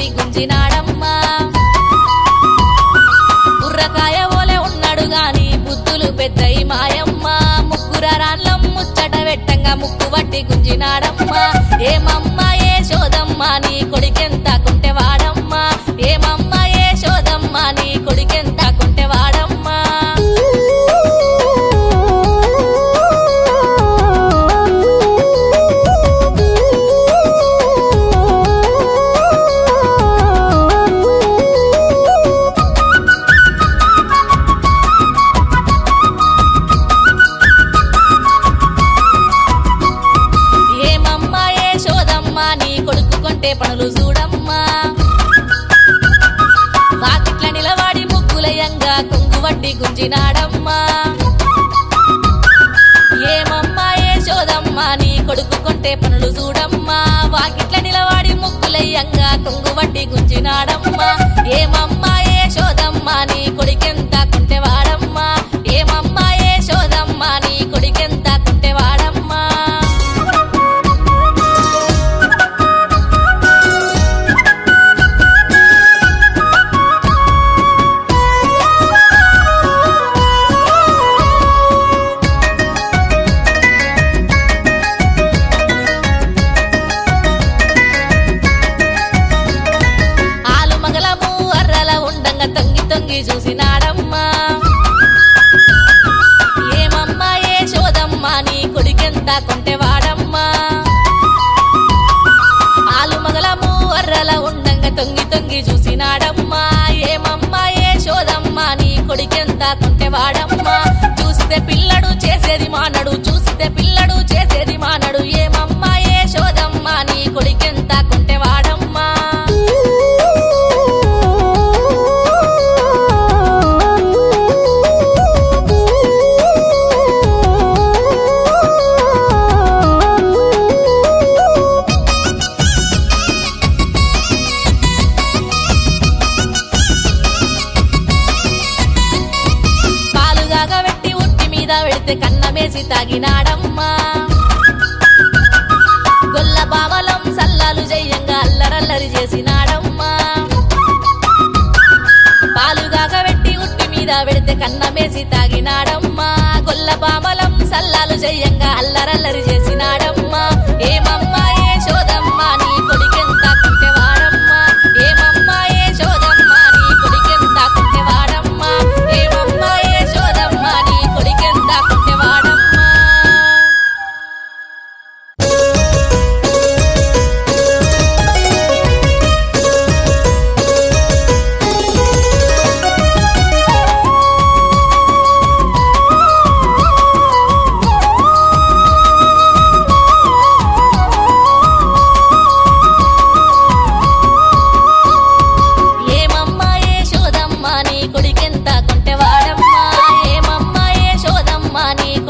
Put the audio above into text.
వట్టి గుంజినాడమ్మా బుర్రకాయ ఓలే ఉన్నాడు గాని బుద్ధులు పెద్దయి మాయమ్మ ముగ్గుర రాన్లం ముచ్చట వెట్టంగా ముక్కు వట్టి గుంజినాడమ్మా ఏమమ్మా యశోదమ్మా నీ కొడుకెంత కుంటే వాడమ్మా ఏమమ్మా యశోదమ్మా నీ కొడుకెంత కుంటే వాడమ్మా పనులు చూడమ్మా వాకిట్ల నిలవాడి ముగ్గులయంగా కొంగు వట్టి గుంజినాడమ్మా ఏమమ్మా యశోదమ్మా నీ కొడుకు కొంటే పనులు చూడమ్మా వాకిట్ల నిలవాడి ముగ్గులయంగా కొంగు వట్టి గుంజినాడమ్మా ఏమమ్మా యశోదమ్మా నీ కొడుకెంత కుంటే వాడమ్మా ఏమమ్మా యశోదమ్మా నీ కొడుకెంత కుంటే వాడమ్మా చూసినాడమ్మా ఏమమ్మా యశోదమ్మా నీ కొడుకెంత కొంటెవాడమ్మా ఆలు మగలము అర్రల ఉండంగా తొంగి తొంగి చూసినాడమ్మా ఏమమ్మా యశోదమ్మా నీ కొడుకెంత కొంటెవాడమ్మా చూస్తే పిల్లడు చేసేది మానడు చూస్తే పిల్లడు చేసేది మానడు ఏమమ్మా యశోదమ్మా నీ కొడుకెంత కొంటెవాడమ్మా కన్నమేసి తాగినాడమ్మా గొల్ల బావలం సల్లాలు జయ్యంగా అల్లరల్లరి చేసినాడమ్మా పాలుగాగా వెట్టి ఉట్టి మీద పెడితే కన్నమేసి తాగినాడమ్మా గొల్ల బావలం సల్లాలు జయ్యంగా అల్లరల్లరి చేసినాడమ్మా